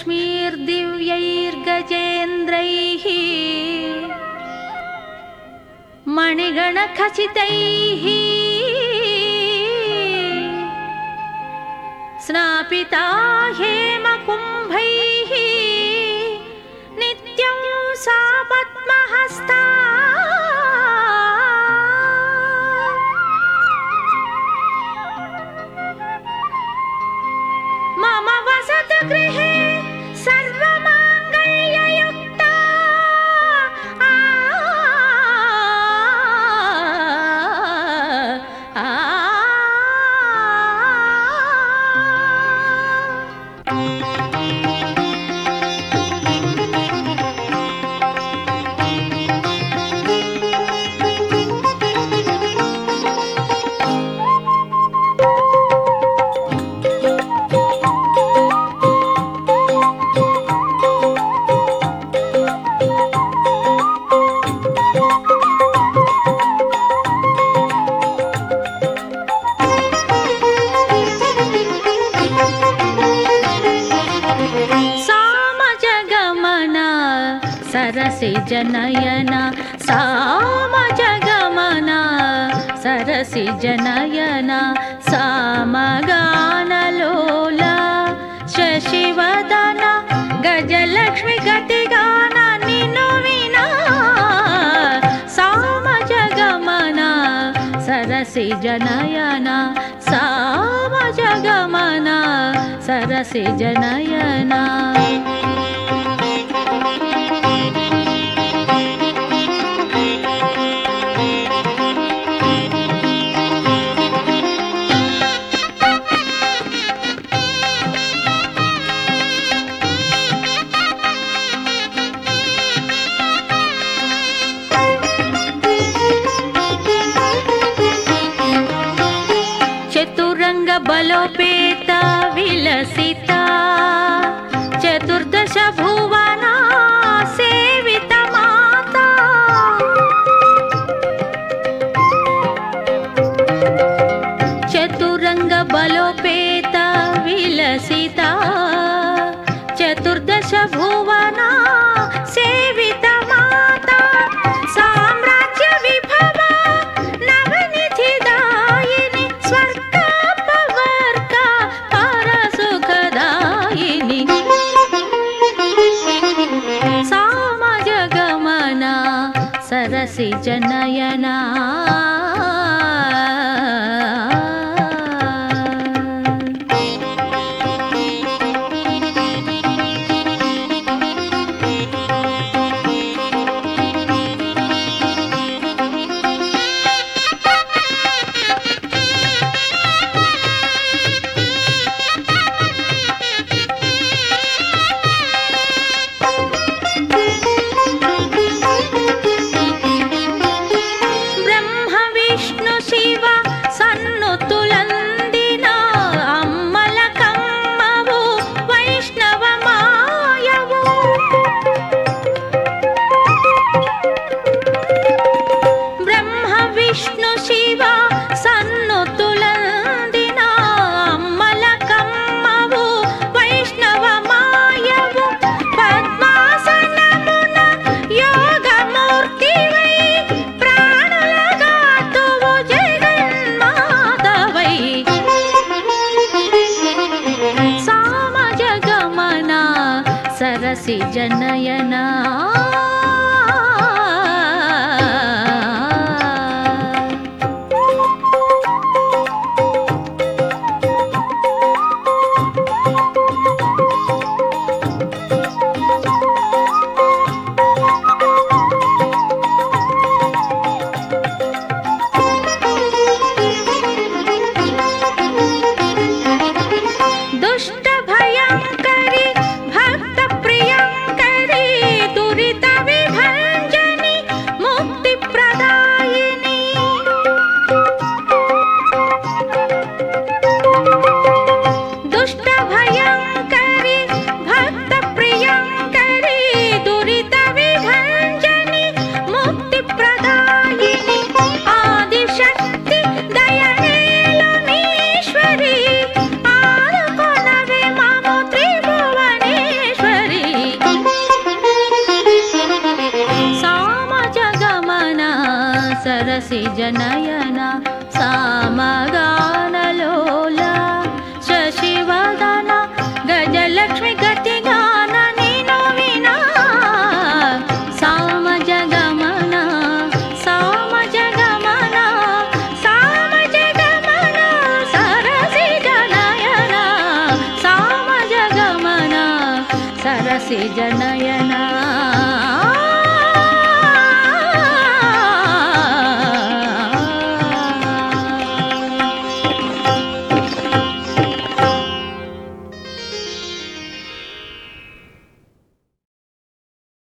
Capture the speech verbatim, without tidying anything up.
लक्ष्मीर्दिव्यैर्गजेन्द्रैः मणिगणखचितैः स्नापिता हेमकुम्भैः नित्यं सा पद्महस्ता मम वसतगृहे सर्वमाङ्गल्ययुक्ता आ, आ, आ, सरसिजनयना सामजगमना सरसिजनयना सामगानलोला शशिवदना गजलक्ष्मी गतिगाना निन्नु विना सामजगमना सरसिजनयना सामजगमना सरसिजनयना चतुरंग बलोपेता विलसिता चतुर्दश भुवना सेविता माता चतुरंग बलोपेता विलसिता चतुर्दश भुवना सेविता माता साम्राज्य विभव नवनिधिदायिनी स्वर्गापवर्ग परसुखदायिनी सामजगमना सरसिजनयना सरसिजनयना दुष्ट भयंकरी भक्त प्रियंकरी दुरित సరసిజనయన సామగానలోల శశివదన గజలక్ష్మి గతిగాన నిను వినా సామజగమన సామజగమన సామజగమన సరసిజనయన సామజగమన సరసిజనయన